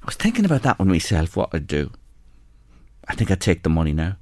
I was thinking about that one myself, what I'd do. I think I'd take the money now.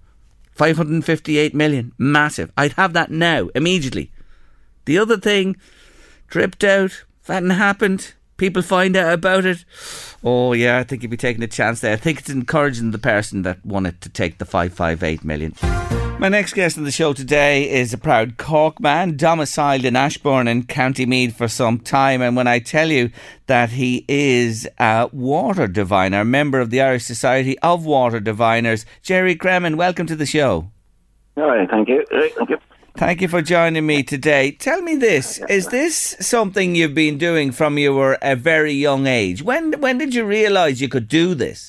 558 million, massive. I'd have that now, immediately. The other thing, dripped out, if that hadn't happened, people find out about it. Oh yeah, I think you'd be taking a chance there. I think it's encouraging the person that wanted to take the 558 million. My next guest on the show today is a proud Cork man, domiciled in Ashbourne in County Meath for some time. And when I tell you that he is a water diviner, member of the Irish Society of Water Diviners, Jerry Cremin, welcome to the show. All right, thank you. Thank you. Thank you for joining me today. Tell me this, is this something you've been doing from you were a very young age? When did you realise you could do this?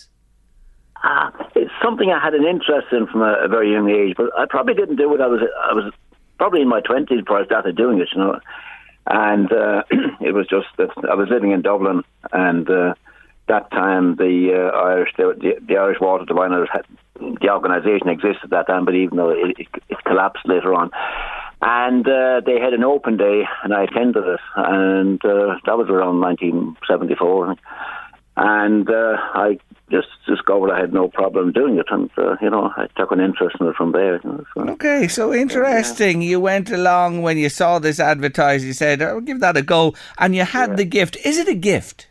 It's something I had an interest in from a very young age, but I probably didn't do it. I was probably in my 20s before I started doing it, And it was just that I was living in Dublin, and that time the Irish Water Diviners the organisation existed at that time, but even though it collapsed later on. And they had an open day, and I attended it, and that was around 1974. And I just discovered I had no problem doing it, and I took an interest in it from there. Okay, so interesting. You went along when you saw this advertised. You said, "I'll give that a go," and you had the gift. Is it a gift?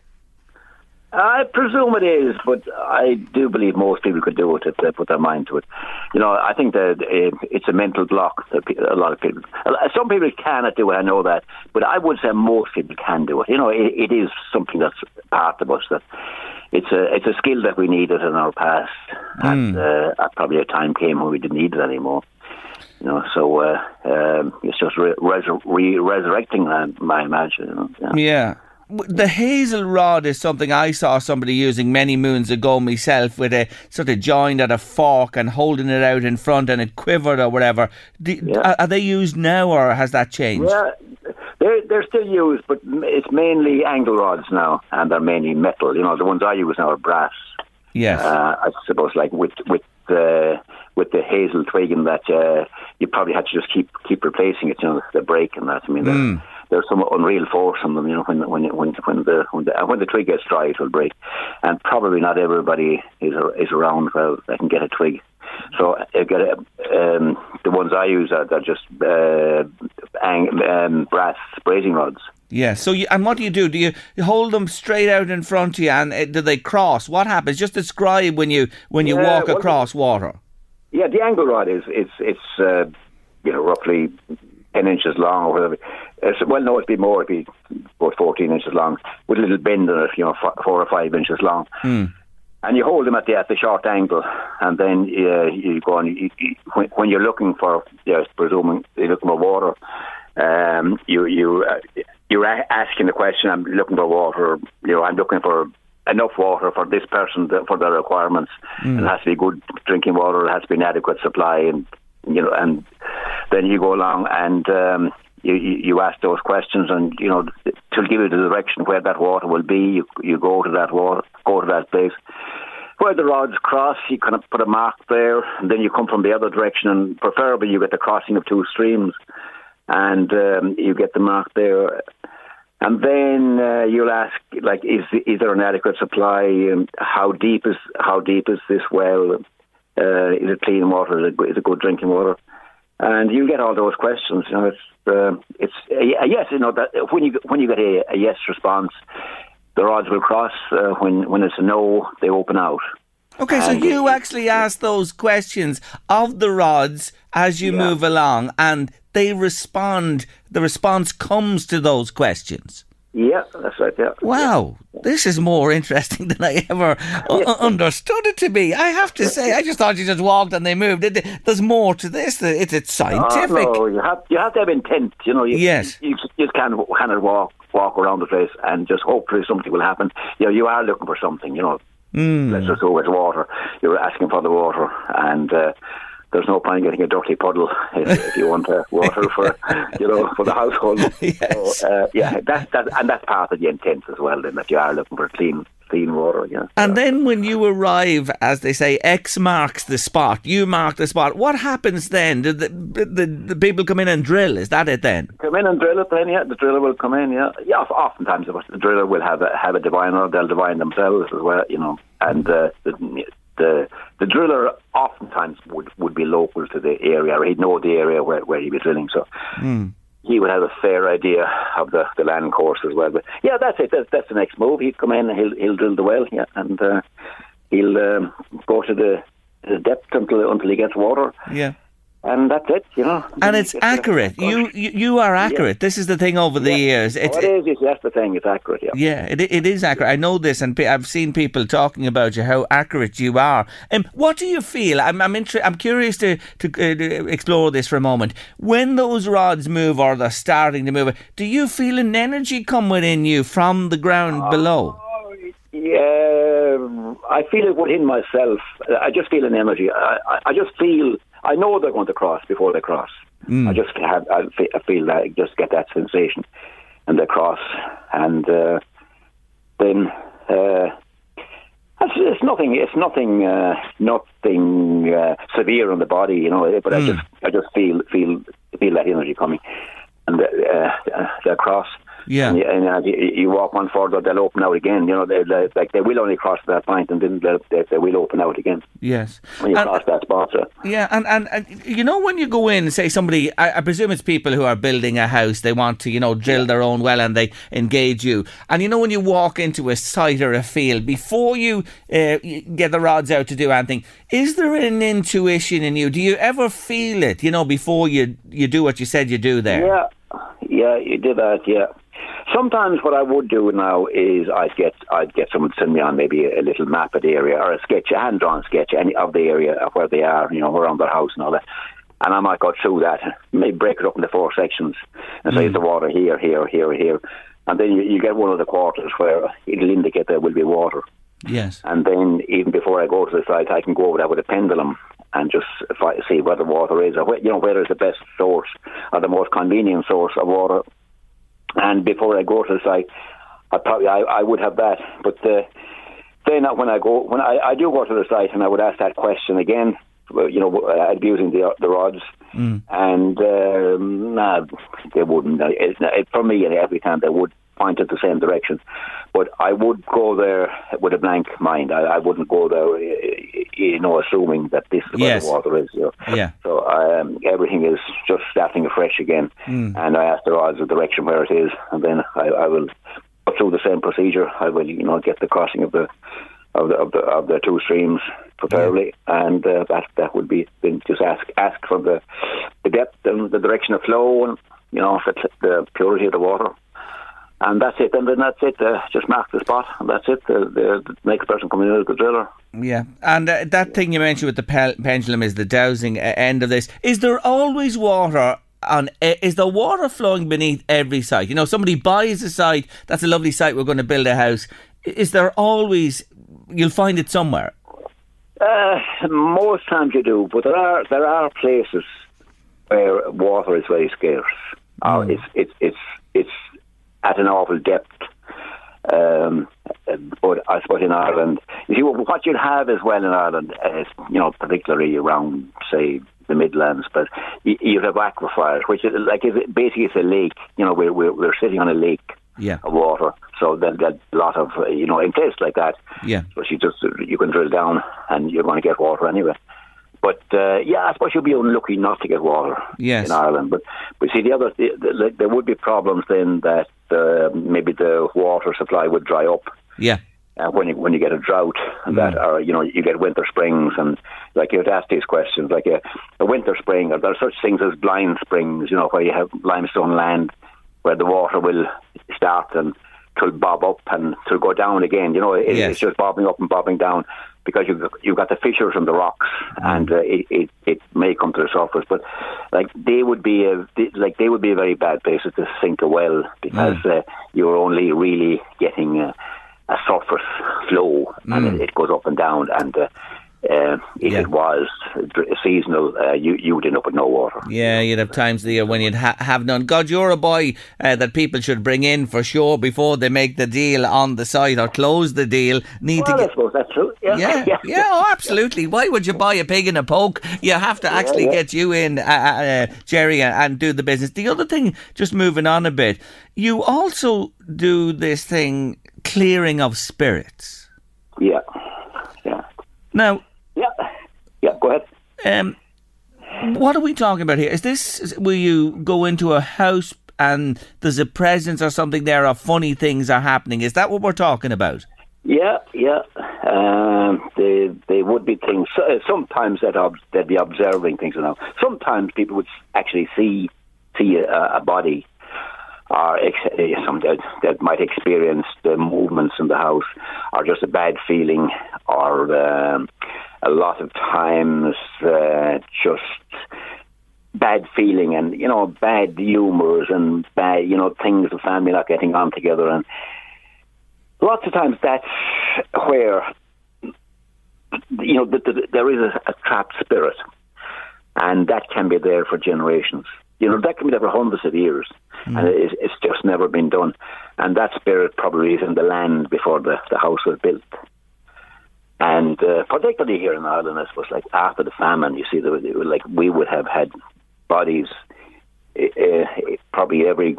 I presume it is, but I do believe most people could do it if they put their mind to it. I think that it's a mental block that a lot of people... Some people cannot do it, I know that, but I would say most people can do it. It is something that's part of us, that it's a skill that we needed in our past, and probably a time came when we didn't need it anymore. So it's just resurrecting that, I imagine. Yeah. The hazel rod is something I saw somebody using many moons ago myself, with a sort of joined at a fork and holding it out in front, and it quivered or whatever. Are they used now, or has that changed? Yeah, they're still used, but it's mainly angle rods now, and they're mainly metal. The ones I use now are brass. Yes. I suppose, like with the hazel twig, and that you probably had to just keep replacing it. The break and that. I mean. There's some unreal force on them, when the twig gets dry, it will break, and probably not everybody is around where they can get a twig. So the ones I use are just brass brazing rods. Yeah. So, and what do? Do you hold them straight out in front of you, and do they cross? What happens? Just describe when you walk across water. Yeah, the angle rod is roughly 10 inches long or whatever. It'd be more. It'd be about 14 inches long with a little bend in it, 4 or 5 inches long. And you hold them at the short angle, and then you go on. When you're looking for, presuming you're looking for water, you're asking the question. I'm looking for water. I'm looking for enough water for this person for their requirements. It has to be good drinking water. It has to be an adequate supply, and then you go along and you ask those questions, and to give you the direction where that water will be, you go to that place where the rods cross. You kind of put a mark there, and then you come from the other direction, and preferably you get the crossing of two streams, and you get the mark there. And then you'll ask, like, is there an adequate supply? How deep is this well? Is it clean water? Is it good drinking water? And you get all those questions. It's a yes. That when you get a yes response, the rods will cross. When it's a no, they open out. Okay, so you actually ask those questions of the rods as you move along, and they respond. The response comes to those questions. Yeah, that's right, yeah. Wow, this is more interesting than I ever understood it to be. I have to say, I just thought you just walked and they moved. There's more to this. It's scientific. No, you have to have intent, Yes. You just can't walk around the place and just hopefully something will happen. You are looking for something, Let's just go with water. You're asking for the water, and there's no point in getting a dirty puddle if you want water for the household. Yes. So, that's part of the intent as well. Then that you are looking for clean clean water. Yeah. And then when you arrive, as they say, X marks the spot. You mark the spot. What happens then? Do the people come in and drill? Is that it then? Come in and drill it then, yeah. The driller will come in, yeah. Yeah, oftentimes the driller will have a diviner. They'll divine themselves as well, and the driller oftentimes would be local to the area, or he'd know the area where he'd be drilling, so he would have a fair idea of the land course as well. But yeah, that's it. That's the next move. He'd come in and he'll drill the well, yeah, and he'll go to the depth until he gets water. Yeah. And that's it, And it's accurate. You are accurate. Yeah. This is the thing over the years. That's the thing. It's accurate, yeah. Yeah, it is accurate. I know this, and I've seen people talking about you, how accurate you are. What do you feel? I'm curious to explore this for a moment. When those rods move, or they're starting to move, do you feel an energy come within you from the ground below? Yeah, I feel it within myself. I just feel an energy. I just feel... I know they're going to cross before they cross. I feel that, I just get that sensation, and they cross, and then it's nothing. It's nothing severe on the body, But I just feel that energy coming, and they cross. Yeah, and as you walk one further, they'll open out again. They will only cross that point, and then they will open out again. Yes, when you cross that spot. So. Yeah, and when you go in, say somebody, I presume it's people who are building a house. They want to drill their own well, and they engage you. And when you walk into a site or a field, before you get the rods out to do anything, is there an intuition in you? Do you ever feel it? Before you do what you said you do there. Yeah, you did that. Yeah. Sometimes what I would do now is I'd get someone to send me on maybe a little map of the area, or a hand-drawn sketch of the area of where they are, around their house and all that. And I might go through that, maybe break it up into 4 sections, and say the water here, here, here, here. And then you get one of the quarters where it'll indicate there will be water. Yes. And then even before I go to the site, I can go over there with a pendulum and just see where the water is, or where is the best source or the most convenient source of water. And before I go to the site, I would have that. But then when I do go to the site, and I would ask that question again, I'd be using the rods, and they wouldn't. For me, every time they would point in the same direction. But I would go there with a blank mind. I wouldn't go there, assuming that this is where the water is. Yeah. So everything is just starting afresh again, and I ask the rods the direction where it is, and then I will go through the same procedure. I will, get the crossing of the 2 streams preferably, and that would be then just ask for the depth and the direction of flow, and the purity of the water. And that's it, and then that's it. Just mark the spot, and that's it. The next person coming in is the driller. Yeah, and that thing you mentioned with the pendulum is the dowsing end of this. Is there always water is there water flowing beneath every site? Somebody buys a site, that's a lovely site, we're going to build a house. Is there always, you'll find it somewhere? Most times you do, but there are places where water is very scarce. It's at an awful depth. But I suppose in Ireland, you see, what you'll have as well in Ireland is, particularly around, say, the Midlands, but you have aquifers, which is basically it's a lake. We're sitting on a lake of water, so they'll get a lot of, in places like that. Yeah. So you can drill down and you're going to get water anyway. But I suppose you'll be unlucky not to get water in Ireland. But see, there would be problems then that maybe the water supply would dry up. Yeah. When you get a drought, and that, or you get winter springs, and you have to ask these questions. Like a winter spring, or there are such things as blind springs, where you have limestone land where the water will start and it'll bob up and it'll go down again. It's just bobbing up and bobbing down, because you've got the fissures in the rocks, and it may come to the surface. But they would be a very bad places to sink a well, because you're only really getting a surface flow, and it goes up and down, and if it was seasonal, you would end up with no water. Yeah, you'd have times of the year when you'd have none. God, you're a boy that people should bring in for sure before they make the deal on the site or close the deal. I suppose that's true. Yeah. Oh, absolutely. Why would you buy a pig in a poke? You have to actually get you in, Jerry, and do the business. The other thing, just moving on a bit, you also do this thing, clearing of spirits. Yeah. Now... Yeah, go ahead. What are we talking about here? Is this, will you go into a house and there's a presence or something there, or funny things are happening? Is that what we're talking about? Yeah. They would be things. Sometimes they'd be observing things. Sometimes people would actually see a body, or that might experience the movements in the house, or just a bad feeling, or a lot of times just bad feeling, and bad humours, and bad things, the family not getting on together, and lots of times that's where there is a trapped spirit, and that can be there for generations. That can be there for hundreds of years, and it's just never been done. And that spirit probably is in the land before the house was built. And particularly here in Ireland, I suppose, like after the famine, you see, we would have had bodies probably every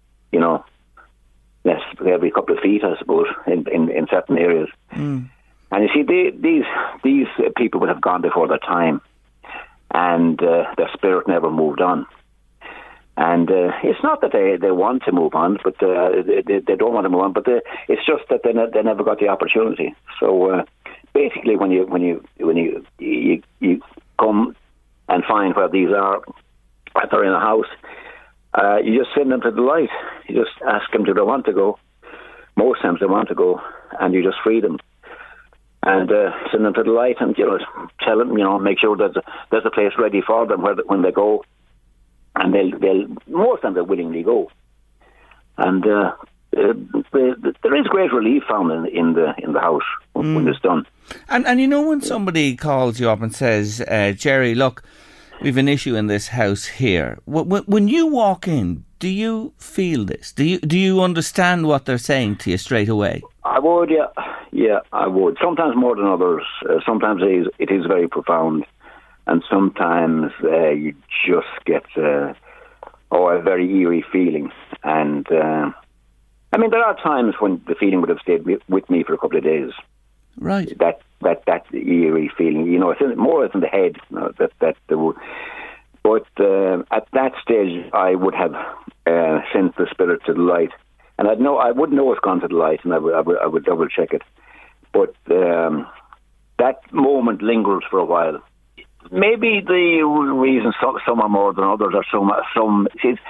couple of feet, I suppose, in certain areas. And you see, these people would have gone before their time, and their spirit never moved on. And it's not that they want to move on, but they don't want to move on. But it's just that they never got the opportunity. So basically, when you come and find where these are, if they're in a house, you just send them to the light. You just ask them, do they want to go? Most times they want to go, and you just free them and send them to the light, and tell them, make sure that there's a place ready for them when they go. And they'll most of them they'll willingly go, and there is great relief found in the house when it's done. And when somebody calls you up and says, Jerry, look, we've an issue in this house here. When you walk in, do you feel this? Do you understand what they're saying to you straight away? I would, yeah, I would. Sometimes more than others. Sometimes it is very profound. And sometimes you just get a very eerie feeling. And there are times when the feeling would have stayed with me for a couple of days. Right. That eerie feeling, it's more in the head. But at that stage, I would have sent the spirit to the light, and I would know it's gone to the light, and I would double check it. But that moment lingers for a while. Maybe the reason some are more than others, or some.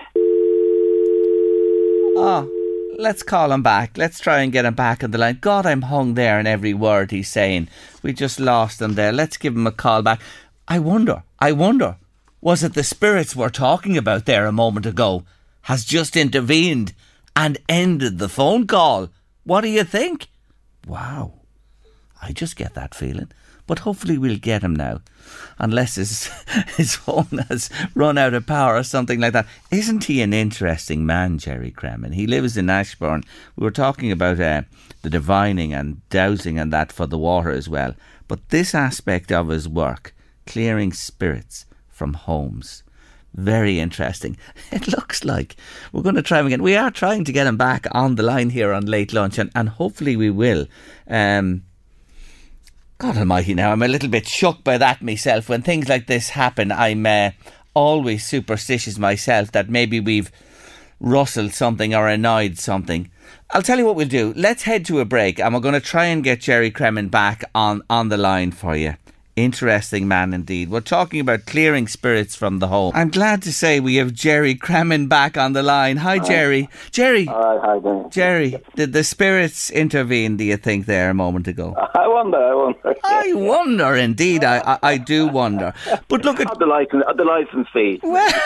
Let's call him back. Let's try and get him back on the line. God, I'm hung there in every word he's saying. We just lost him there. Let's give him a call back. I wonder, was it the spirits we're talking about there a moment ago has just intervened and ended the phone call? What do you think? Wow. I just get that feeling. But hopefully we'll get him now, unless his phone has run out of power or something like that. Isn't he an interesting man, Jerry Cremin? He lives in Ashbourne. We were talking about the divining and dowsing and that for the water as well. But this aspect of his work, clearing spirits from homes, very interesting. It looks like we're going to try him again. We are trying to get him back on the line here on Late Lunch, and hopefully we will. God almighty now, I'm a little bit shook by that myself. When things like this happen, I'm always superstitious myself that maybe we've rustled something or annoyed something. I'll tell you what we'll do. Let's head to a break, and we're going to try and get Jerry Cremin back on the line for you. Interesting man indeed. We're talking about clearing spirits from the home. I'm glad to say we have Jerry Cremin back on the line. Hi, Jerry. Jerry. Hi, Ben. Jerry, did the spirits intervene, do you think, there a moment ago? wonder. I wonder, indeed. I do wonder. But look at the license fee.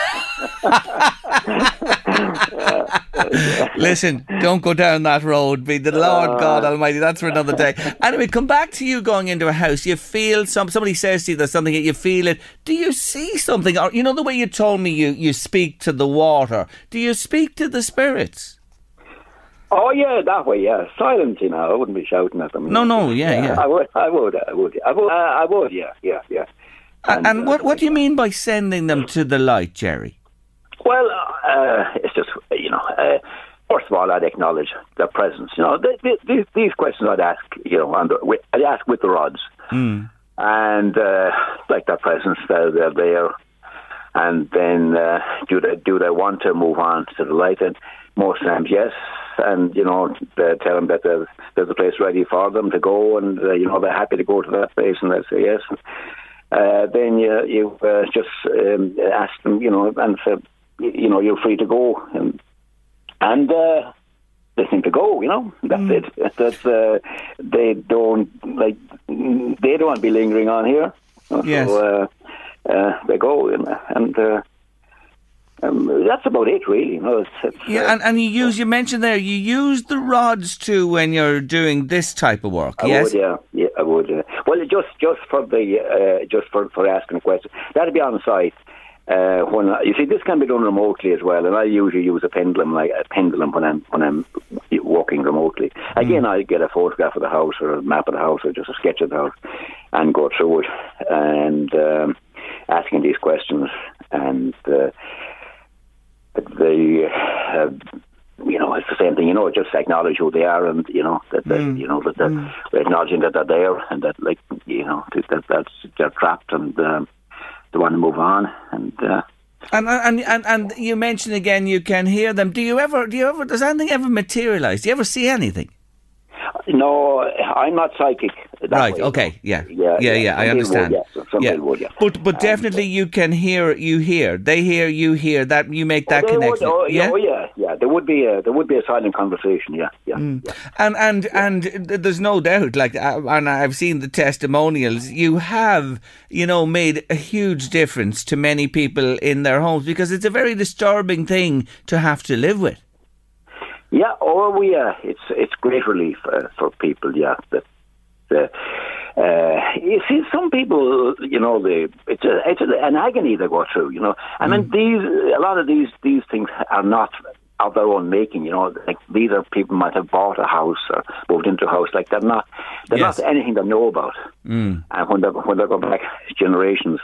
Listen, don't go down that road. Be the Lord God Almighty. That's for another day. Anyway, come back to you going into a house. You feel somebody says to you there's something, you feel it. Do you see something? Or you know the way you told me you speak to the water. Do you speak to the spirits? Oh yeah, that way, yeah. Silent, I wouldn't be shouting at them. No, yeah. I would, yeah. And what do you mean by sending them to the light, Jerry? Well, it's just, first of all, I'd acknowledge their presence. These questions I'd ask, I'd ask with the rods. Mm. And, like their presence, they're there. And then, do they want to move on to the light? And most times, yes. And, they tell them that there's a place ready for them to go, and, they're happy to go to that place, and they say yes. Then you just ask them, and say, you're free to go, and they seem to go, that's it. That's they don't want to be lingering on here. Yes. So they go, and that's about it, really. And you mentioned there, you use the rods too when you're doing this type of work. Yes, I would. Well, just for asking a question, that'd be on site. When you see, this can be done remotely as well, and I usually use a pendulum when I'm working remotely. Again, I get a photograph of the house or a map of the house or just a sketch of the house and go through it and asking these questions, and it's the same thing. Just acknowledge who they are, and that they're acknowledging that they're there, and that that's they're trapped, and they want to move on, and you mentioned again you can hear them. Do you ever? Does anything ever materialise? Do you ever see anything? No, I'm not psychic. Right. Way, okay. Yeah. I understand. Would, yes. But definitely you can hear. You hear. They hear. You hear. That you make that connection. Yeah. There would be a silent conversation. Yeah. And there's no doubt. And I've seen the testimonials. You have made a huge difference to many people in their homes, because it's a very disturbing thing to have to live with. Yeah, it's great relief for people. Yeah, you see, some people, it's an agony they go through. I mean, a lot of these things are not of their own making. Like these are people might have bought a house or moved into a house. Like they're not anything they know about. And when they go back generations,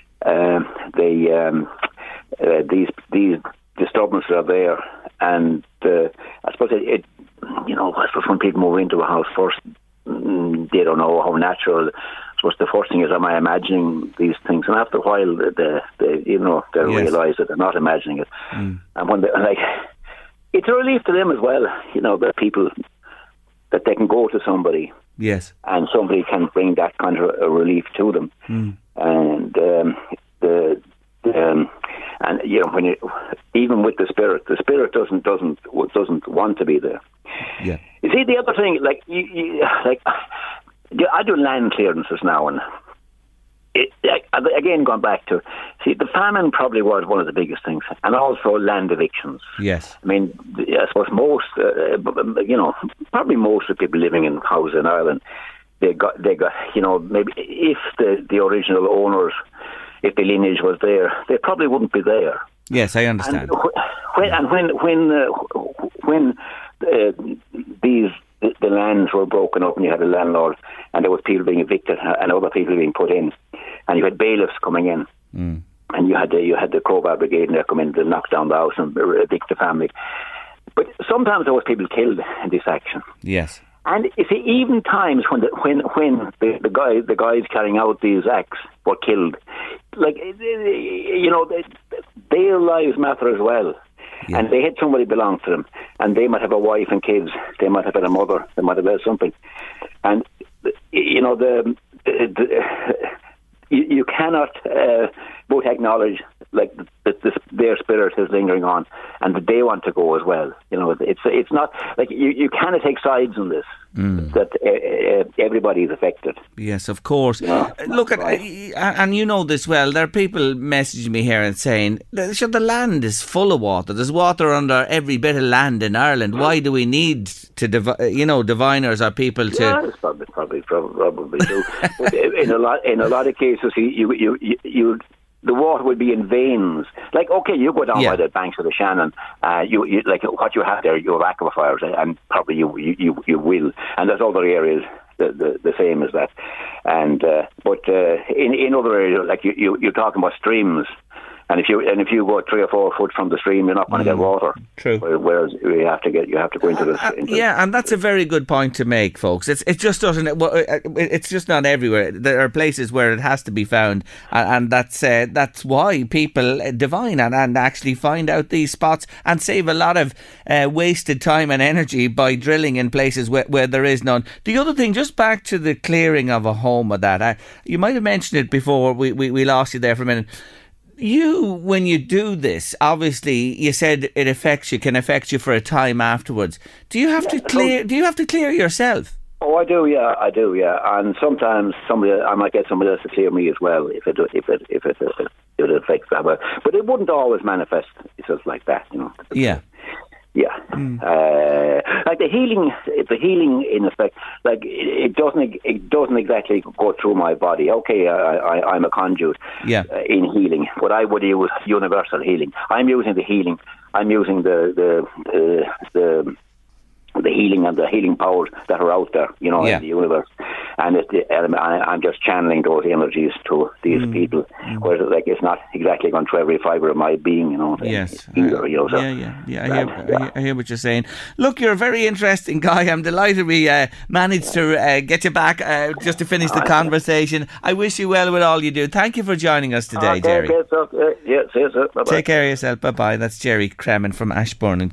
these disturbances are there. And I suppose when people move into a house first, they don't know how natural. I suppose the first thing is, am I imagining these things? And after a while, they realise that they're not imagining it. And when it's a relief to them as well. That people that they can go to somebody, yes, and somebody can bring that kind of a relief to them. And and when even with the spirit doesn't want to be there. Yeah. You see, the other thing, I do land clearances now, and again going back to the famine probably was one of the biggest things, and also land evictions. Yes. I mean, I suppose most, probably most of the people living in houses in Ireland, they got maybe if the original owners, if the lineage was there, they probably wouldn't be there. Yes, I understand. When the lands were broken up, and you had a landlord, and there was people being evicted and other people being put in, and you had bailiffs coming in, and you had the Crowbar Brigade, and they come in to knock down the house and evict the family. But sometimes there was people killed in this action. Yes. And you see, even times when the guys carrying out these acts were killed, their lives matter as well. Yeah. And they had somebody belong to them, and they might have a wife and kids. They might have had a mother. They might have had something. And you cannot both acknowledge that their spirit is lingering on, and that they want to go as well. It's not like you kind take sides on this. That everybody is affected. Yes, of course. Look, and you know this well, there are people messaging me here and saying, sure, the land is full of water. There's water under every bit of land in Ireland. Why do we need to, diviners or people to... Yeah, it's probably true. But in a lot of cases, you the water would be in veins. Like, okay, you go down by the banks of the Shannon, you like what you have there, you have aquifers, and probably you will. And there's other areas the same as that. And but in other areas, like you're talking about streams. And if you go 3 or 4 foot from the stream, you're not going to get water. True. Whereas you have to go into this. And that's a very good point to make, folks. It just doesn't. It's just not everywhere. There are places where it has to be found, and that's why people divine and actually find out these spots and save a lot of wasted time and energy by drilling in places where there is none. The other thing, just back to the clearing of a home of that, you might have mentioned it before. We lost you there for a minute. When you do this, obviously, you said it can affect you for a time afterwards. Do you have to clear? Do you have to clear yourself? Oh, I do, yeah. And sometimes I might get somebody else to clear me as well if it affects that way. But it wouldn't always manifest itself like that, Yeah. Yeah, like the healing in effect, like it doesn't exactly go through my body. Okay, I'm a conduit in healing, but I would use universal healing. I'm using the healing. I'm using the healing and the healing powers that are out there, in the universe, and I'm just channeling those energies to these people. Whereas, like, it's not exactly going through every fibre of my being, Yes. Either, I hear what you're saying. Look, you're a very interesting guy. I'm delighted we managed to get you back just to finish the conversation. I wish you well with all you do. Thank you for joining us today, Jerry. See you, sir. Bye-bye. Take care of yourself. Bye bye. That's Jerry Cremin from Ashbourne.